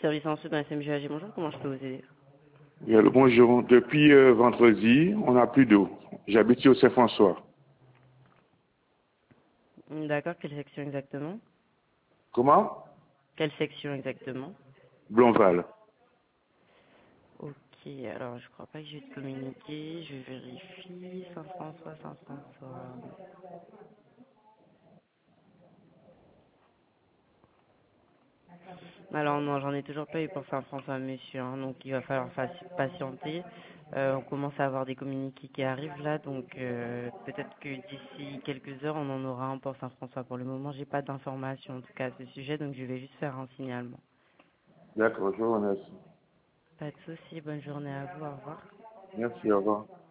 Service en sud dans SMGAG, bonjour, comment je peux vous aider? Oui, allô, bonjour. Depuis vendredi, on n'a plus d'eau. J'habite sur Saint-François. D'accord, quelle section exactement? Comment? Quelle section exactement? Blonval. Ok, alors je crois pas que j'ai de communiqué, je vérifie. Saint-François, Saint-François. Alors non, j'en ai toujours pas eu pour Saint-François, monsieur, hein, donc il va falloir patienter. On commence à avoir des communiqués qui arrivent là, donc peut-être que d'ici quelques heures, on en aura un pour Saint-François. Pour le moment, j'ai pas d'informations en tout cas à ce sujet, donc je vais juste faire un signalement. D'accord, je vous remercie. Pas de souci, bonne journée à vous, au revoir. Merci, au revoir.